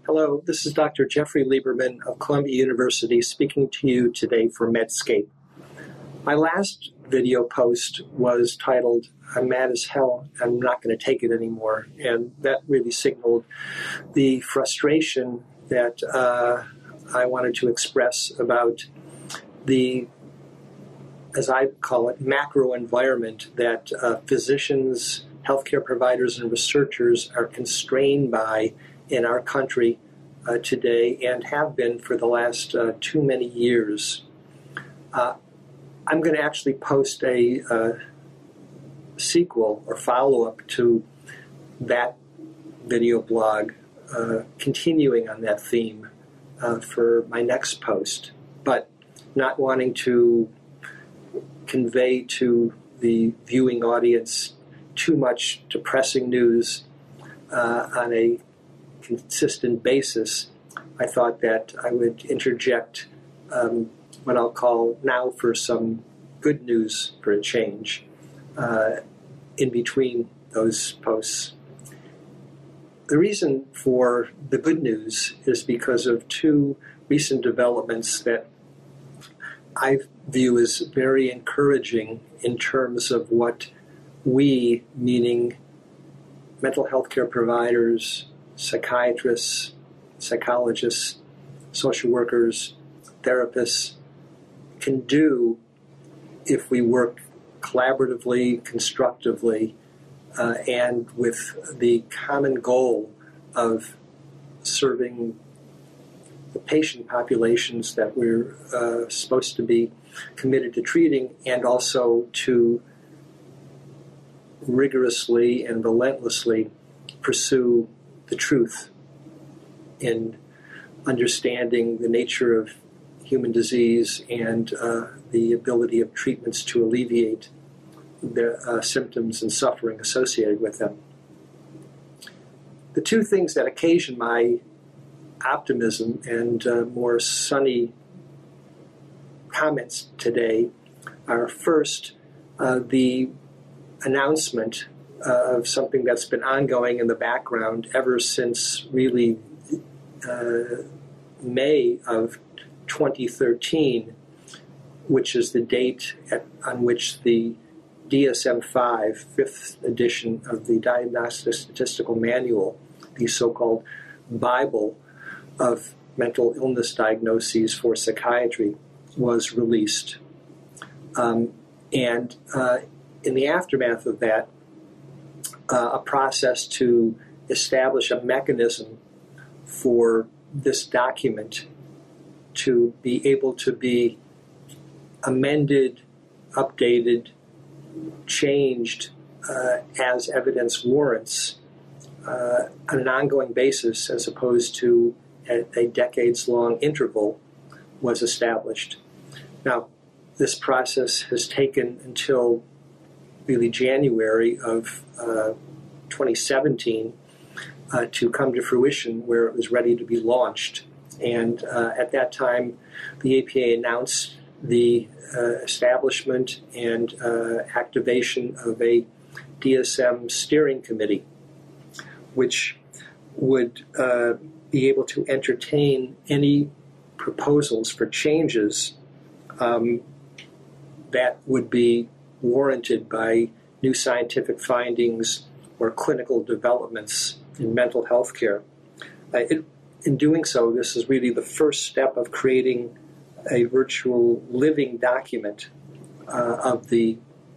Hello, this is Dr. Jeffrey Lieberman of Columbia University speaking to you today for Medscape. My last video post was titled, "I'm mad as hell, I'm not going to take it anymore," and that really signaled the frustration that I wanted to express about the, as I call it, macro environment that physicians, healthcare providers, and researchers are constrained by in our country today and have been for the last too many years. I'm going to actually post a sequel or follow-up to that video blog continuing on that theme for my next post, but not wanting to convey to the viewing audience too much depressing news on a consistent basis. I thought that I would interject what I'll call now for some good news for a change in between those posts. The reason for the good news is because of two recent developments that I view as very encouraging in terms of what we, meaning mental health care providers, psychiatrists, psychologists, social workers, therapists, can do if we work collaboratively, constructively, and with the common goal of serving the patient populations that we're supposed to be committed to treating, and also to rigorously and relentlessly pursue the truth in understanding the nature of human disease and the ability of treatments to alleviate the symptoms and suffering associated with them. The two things that occasion my optimism and more sunny comments today are, first, the announcement of something that's been ongoing in the background ever since really May of 2013, which is the date on which the DSM-5, fifth edition of the Diagnostic Statistical Manual, the so-called Bible of mental illness diagnoses for psychiatry, was released. And in the aftermath of that, a process to establish a mechanism for this document to be able to be amended, updated, changed as evidence warrants on an ongoing basis as opposed to a decades-long interval was established. Now, this process has taken until really January of 2017 to come to fruition, where it was ready to be launched. And at that time, the APA announced the establishment and activation of a DSM steering committee, which would be able to entertain any proposals for changes that would be warranted by new scientific findings or clinical developments in mental health care. In doing so, this is really the first step of creating a virtual living document of the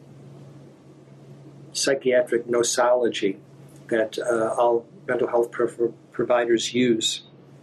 psychiatric nosology that all mental health providers use.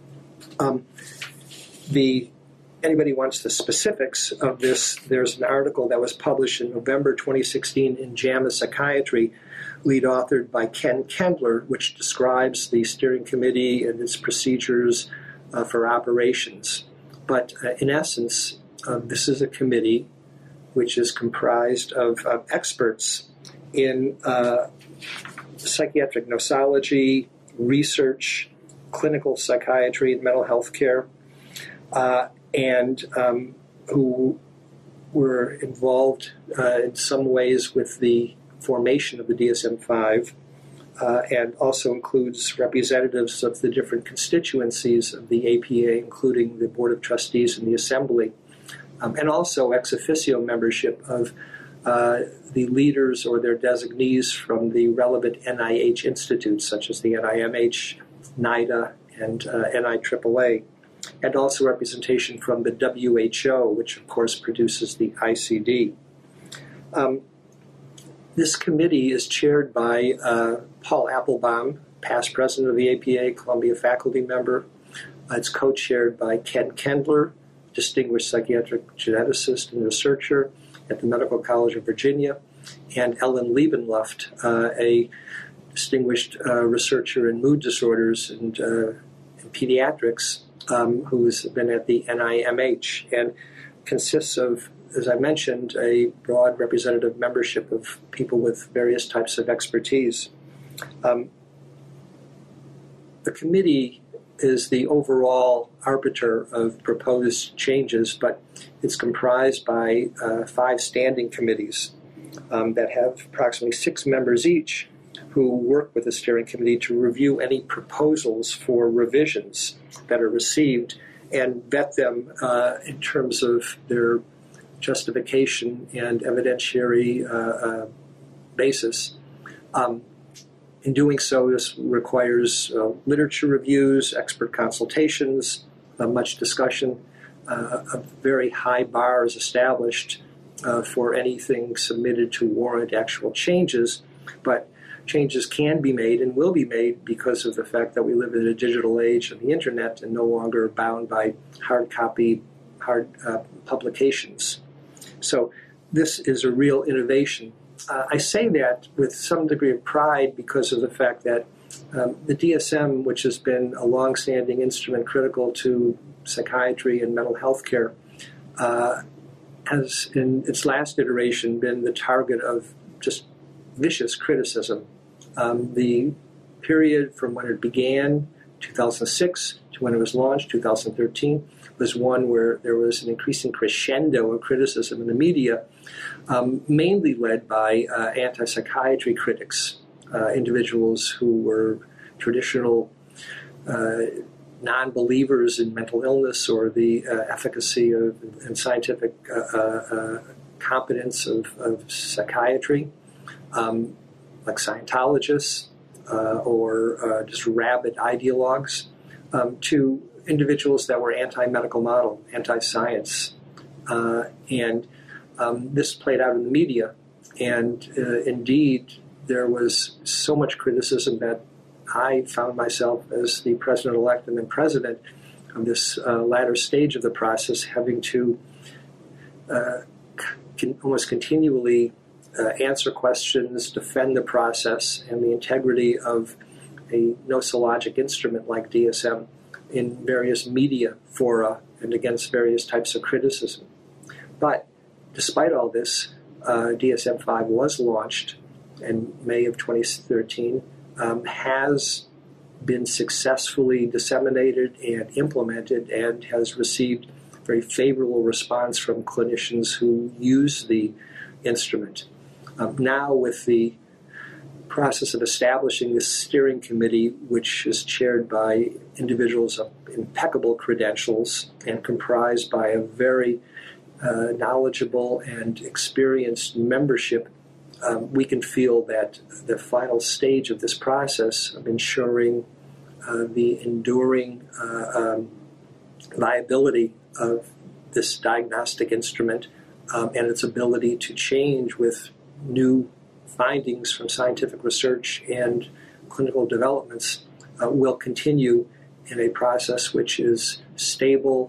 Anybody wants the specifics of this, there's an article that was published in November 2016 in JAMA Psychiatry, lead authored by Ken Kendler, which describes the steering committee and its procedures for operations. But in essence, this is a committee which is comprised of experts in psychiatric nosology, research, clinical psychiatry, and mental health care, and who were involved in some ways with the formation of the DSM-5, and also includes representatives of the different constituencies of the APA, including the Board of Trustees and the Assembly, and also ex officio membership of the leaders or their designees from the relevant NIH institutes, such as the NIMH, NIDA, and NIAAA, and also representation from the WHO, which of course produces the ICD. This committee is chaired by Paul Applebaum, past president of the APA, Columbia faculty member. It's co-chaired by Ken Kendler, distinguished psychiatric geneticist and researcher at the Medical College of Virginia, and Ellen Liebenluft, a distinguished researcher in mood disorders and pediatrics, who's been at the NIMH, and consists of, as I mentioned, a broad representative membership of people with various types of expertise. The committee is the overall arbiter of proposed changes, but it's comprised by 5 standing committees that have approximately 6 members each, who work with the steering committee to review any proposals for revisions that are received and vet them in terms of their justification and evidentiary basis. In doing so, this requires literature reviews, expert consultations, much discussion. A very high bar is established for anything submitted to warrant actual changes, but changes can be made and will be made because of the fact that we live in a digital age of the internet and no longer bound by hard publications. So this is a real innovation. I say that with some degree of pride because of the fact that the DSM, which has been a long-standing instrument critical to psychiatry and mental health care, has in its last iteration been the target of just vicious criticism. The period from when it began, 2006, to when it was launched, 2013, was one where there was an increasing crescendo of criticism in the media, mainly led by anti-psychiatry critics, individuals who were traditional non-believers in mental illness or the efficacy of and scientific competence of psychiatry, like Scientologists or just rabid ideologues, to individuals that were anti-medical model, anti-science. And this played out in the media. And indeed, there was so much criticism that I found myself, as the president-elect and then president of this latter stage of the process, having to almost continually answer questions, defend the process and the integrity of a nosologic instrument like DSM in various media fora and against various types of criticism. But despite all this, DSM-5 was launched in May of 2013, has been successfully disseminated and implemented, and has received very favorable response from clinicians who use the instrument. Now, with the process of establishing this steering committee, which is chaired by individuals of impeccable credentials and comprised by a very knowledgeable and experienced membership, we can feel that the final stage of this process of ensuring the enduring viability of this diagnostic instrument and its ability to change with new findings from scientific research and clinical developments will continue in a process which is stable,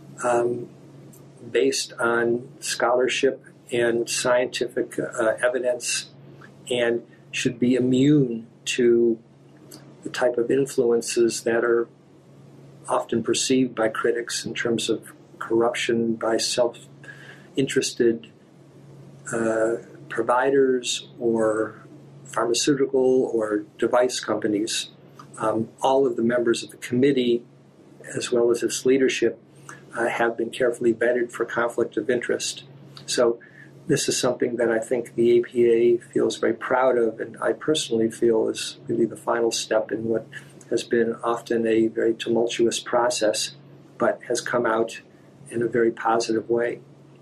based on scholarship and scientific evidence, and should be immune to the type of influences that are often perceived by critics in terms of corruption by self-interested providers or pharmaceutical or device companies. All of the members of the committee, as well as its leadership, have been carefully vetted for conflict of interest. So this is something that I think the APA feels very proud of, and I personally feel is really the final step in what has been often a very tumultuous process, but has come out in a very positive way.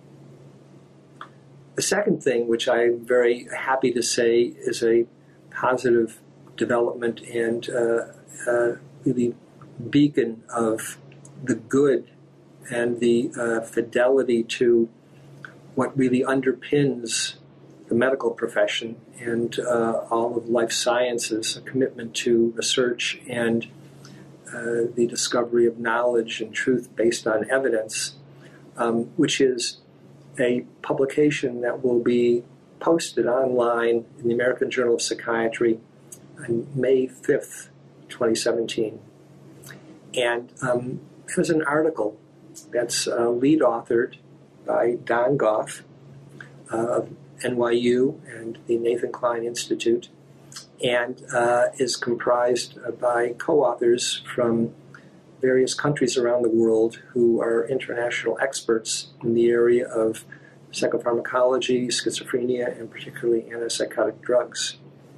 The second thing, which I'm very happy to say is a positive development and really beacon of the good and the fidelity to what really underpins the medical profession and all of life sciences, a commitment to research and the discovery of knowledge and truth based on evidence, which is a publication that will be posted online in the American Journal of Psychiatry on May 5th, 2017. And there's an article that's lead authored by Don Goff of NYU and the Nathan Klein Institute, and is comprised by co-authors from various countries around the world who are international experts in the area of psychopharmacology, schizophrenia, and particularly antipsychotic drugs.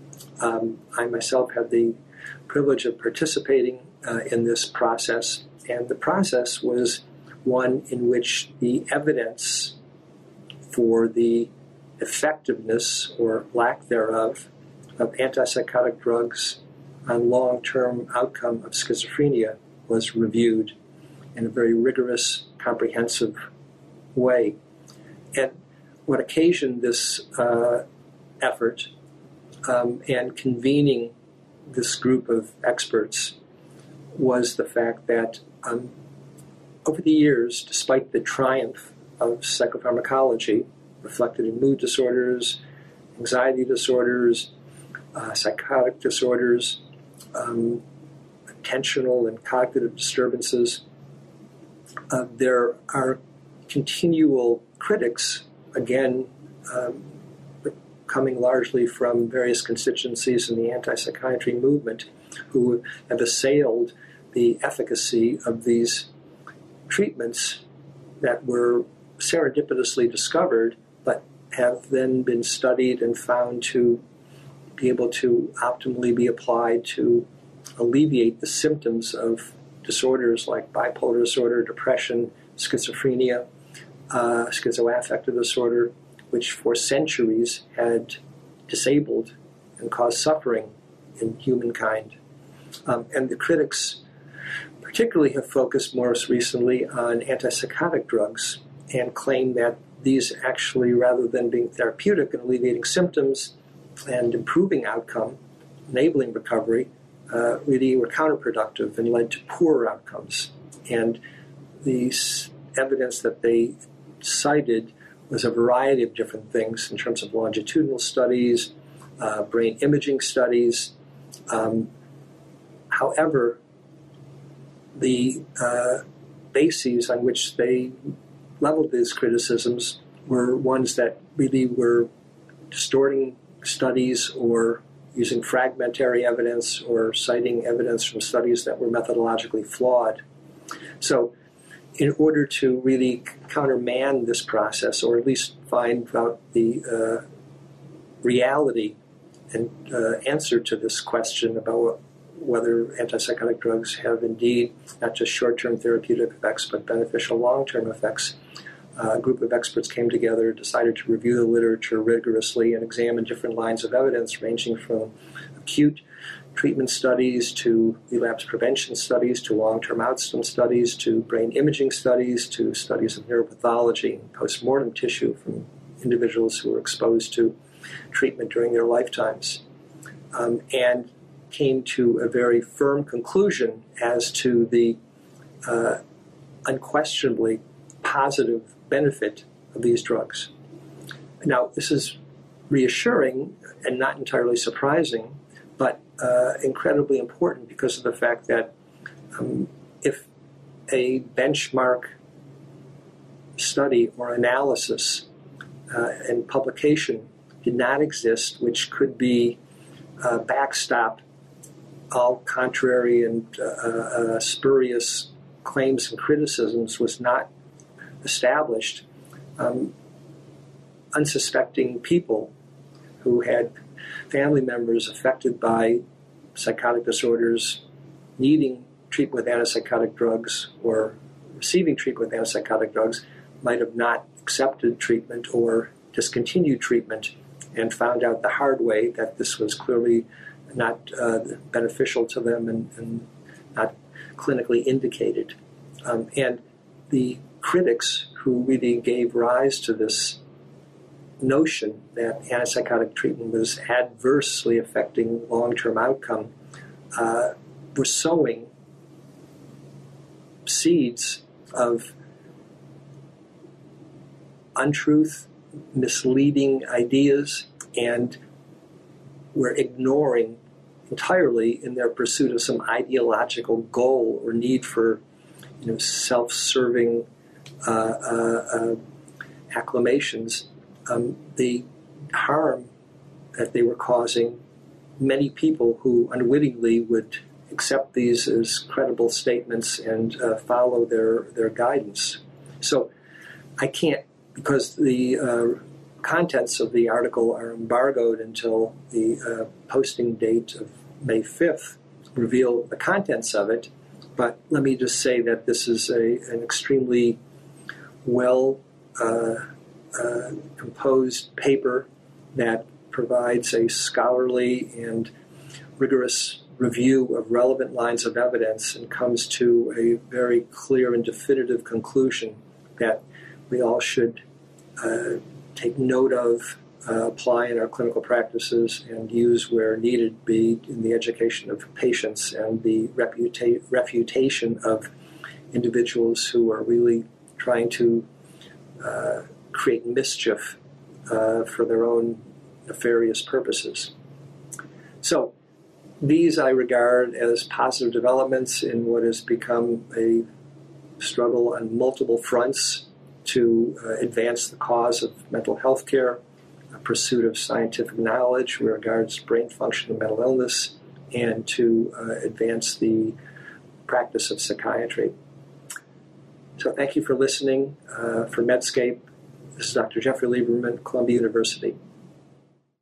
I myself had the privilege of participating in this process, and the process was one in which the evidence for the effectiveness or lack thereof of antipsychotic drugs on long-term outcome of schizophrenia was reviewed in a very rigorous, comprehensive way. And what occasioned this effort and convening this group of experts was the fact that over the years, despite the triumph of psychopharmacology, reflected in mood disorders, anxiety disorders, psychotic disorders, attentional and cognitive disturbances, there are continual critics, again, coming largely from various constituencies in the anti-psychiatry movement, who have assailed the efficacy of these treatments that were serendipitously discovered, but have then been studied and found to be able to optimally be applied to alleviate the symptoms of disorders like bipolar disorder, depression, schizophrenia, schizoaffective disorder, which for centuries had disabled and caused suffering in humankind. And the critics particularly have focused most recently on antipsychotic drugs and claim that these actually, rather than being therapeutic and alleviating symptoms and improving outcome, enabling recovery, really were counterproductive and led to poorer outcomes. And the evidence that they cited was a variety of different things in terms of longitudinal studies, brain imaging studies. However, the bases on which they leveled these criticisms were ones that really were distorting studies or using fragmentary evidence or citing evidence from studies that were methodologically flawed. So in order to really countermand this process, or at least find out the reality and answer to this question about whether antipsychotic drugs have indeed not just short-term therapeutic effects, but beneficial long-term effects, a group of experts came together, decided to review the literature rigorously and examine different lines of evidence ranging from acute treatment studies to relapse prevention studies to long-term outcome studies to brain imaging studies to studies of neuropathology and post-mortem tissue from individuals who were exposed to treatment during their lifetimes, and came to a very firm conclusion as to the unquestionably positive benefit of these drugs. Now, this is reassuring and not entirely surprising, but incredibly important because of the fact that if a benchmark study or analysis and publication did not exist, which could be backstop all contrary and spurious claims and criticisms, was not established, unsuspecting people who had family members affected by psychotic disorders needing treatment with antipsychotic drugs or receiving treatment with antipsychotic drugs might have not accepted treatment or discontinued treatment and found out the hard way that this was clearly not beneficial to them and not clinically indicated. And the critics who really gave rise to this notion that antipsychotic treatment was adversely affecting long-term outcome were sowing seeds of untruth, misleading ideas, and were ignoring entirely in their pursuit of some ideological goal or need for self-serving acclamations, the harm that they were causing many people who unwittingly would accept these as credible statements and follow their guidance. So I can't, because the contents of the article are embargoed until the posting date of May 5th, reveal the contents of it. But let me just say that this is an extremely well composed paper that provides a scholarly and rigorous review of relevant lines of evidence and comes to a very clear and definitive conclusion that we all should take note of, apply in our clinical practices, and use where needed be in the education of patients and the refutation of individuals who are really trying to create mischief for their own nefarious purposes. So these I regard as positive developments in what has become a struggle on multiple fronts to advance the cause of mental health care, a pursuit of scientific knowledge with regards to brain function and mental illness, and to advance the practice of psychiatry. So thank you for listening. For Medscape, this is Dr. Jeffrey Lieberman, Columbia University.